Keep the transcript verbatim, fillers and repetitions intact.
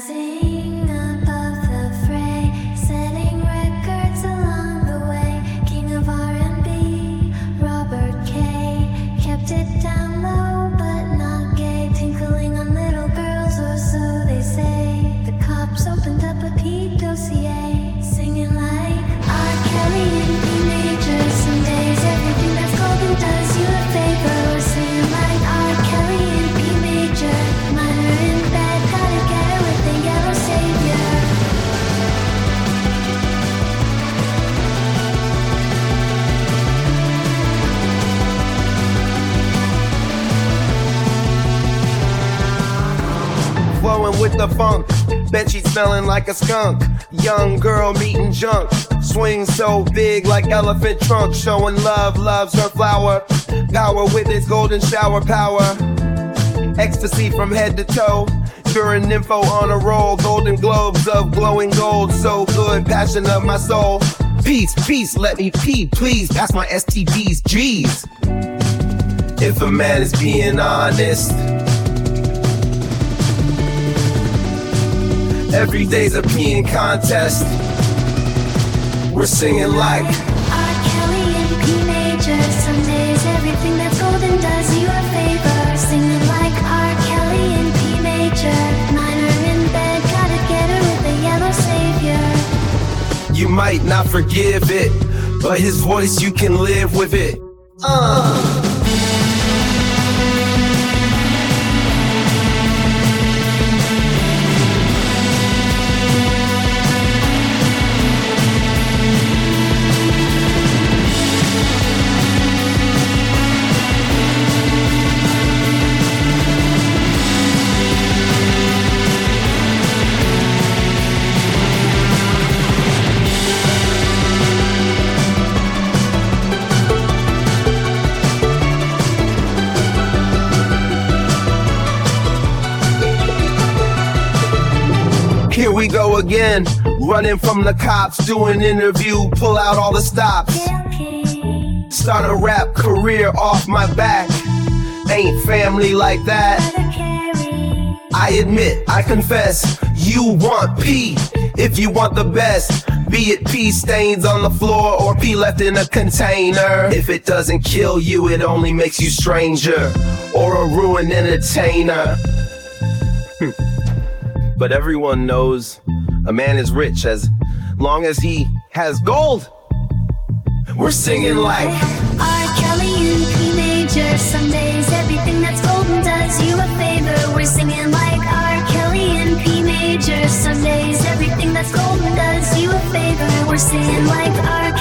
Rising above the fray, setting records along the way. King of R and B, Robert K. Kept it down low but not gay, tinkling on little girls, or so they say. The cops opened up a P dossier, singing like R. Kelly in B major. Some days everything that's golden does you a favor. Or singing like R. Kelly in B major. Minor in bed, gotta get her with the yellow savior. Flowing with the funk, bet she's smelling like a skunk. Young girl meeting junk, swing so big like elephant trunk. Showing love, loves her flower, power with its golden shower power. Ecstasy from head to toe, pure and nympho on a roll. Golden globes of glowing gold, so good, passion of my soul. Peace, peace, let me pee, please, pass my S T Ds, G's. If a man is being honest, every day's a peeing contest. We're singing like R. Kelly in P major. Some days everything that's golden does you a favor. Singing like R. Kelly in P major. Minor in bed, gotta get her with the yellow savior. you might not forgive it, but his voice you can live with it. Uh. Here we go again, running from the cops, do an interview, pull out all the stops. Start a rap career off my back, ain't family like that. I admit, I confess, you want pee, if you want the best. Be it pee stains on the floor or pee left in a container. If it doesn't kill you, it only makes you stranger, or a ruined entertainer. But everyone knows a man is rich as long as he has gold. We're singing like R. Kelly in P major. Some days everything that's golden does you a favor. We're singing like R. Kelly in P major. Some days everything that's golden does you a favor. We're singing like R.